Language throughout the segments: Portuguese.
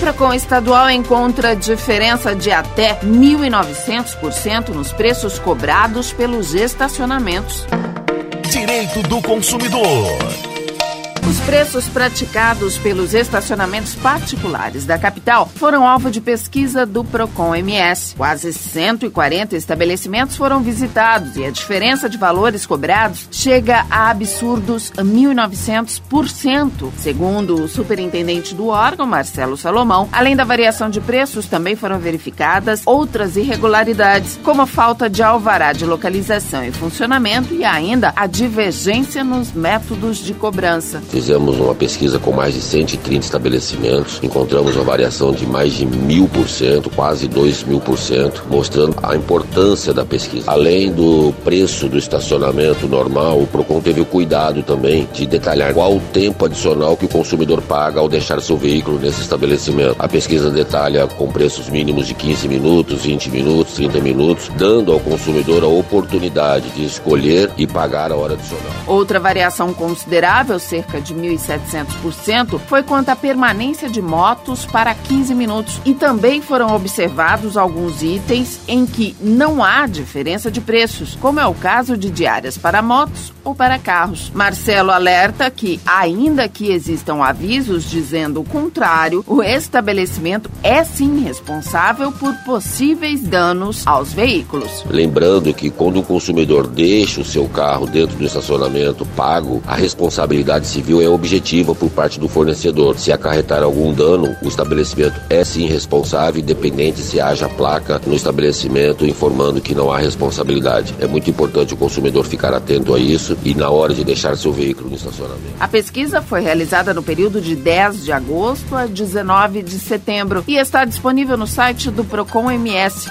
Procon estadual encontra diferença de até 1.900% nos preços cobrados pelos estacionamentos. Direito do consumidor. Os preços praticados pelos estacionamentos particulares da capital foram alvo de pesquisa do Procon MS. Quase 140 estabelecimentos foram visitados e a diferença de valores cobrados chega a absurdos 1.900%. Segundo o superintendente do órgão, Marcelo Salomão, além da variação de preços, também foram verificadas outras irregularidades, como a falta de alvará de localização e funcionamento e ainda a divergência nos métodos de cobrança. Fizemos uma pesquisa com mais de 130 estabelecimentos, encontramos uma variação de mais de 1.000%, quase 2.000%, mostrando a importância da pesquisa. Além do preço do estacionamento normal, o Procon teve o cuidado também de detalhar qual o tempo adicional que o consumidor paga ao deixar seu veículo nesse estabelecimento. A pesquisa detalha com preços mínimos de 15 minutos, 20 minutos, 30 minutos, dando ao consumidor a oportunidade de escolher e pagar a hora adicional. Outra variação considerável, cerca de 1.700%, foi quanto à permanência de motos para 15 minutos. E também foram observados alguns itens em que não há diferença de preços, como é o caso de diárias para motos ou para carros. Marcelo alerta que, ainda que existam avisos dizendo o contrário, o estabelecimento é sim responsável por possíveis danos aos veículos. Lembrando que quando o consumidor deixa o seu carro dentro do estacionamento pago, a responsabilidade civil é objetiva por parte do fornecedor. Se acarretar algum dano, o estabelecimento é sim responsável, independente se haja placa no estabelecimento informando que não há responsabilidade. É muito importante o consumidor ficar atento a isso e na hora de deixar seu veículo no estacionamento. A pesquisa foi realizada no período de 10 de agosto a 19 de setembro e está disponível no site do Procon MS,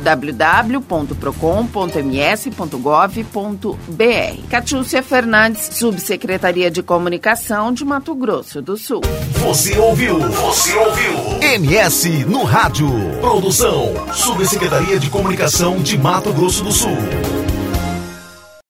www.procon.ms.gov.br. Catiúcia Fernandes, Subsecretaria de Comunicação de Mato Grosso do Sul. Você ouviu MS no Rádio. Produção, Subsecretaria de Comunicação de Mato Grosso do Sul.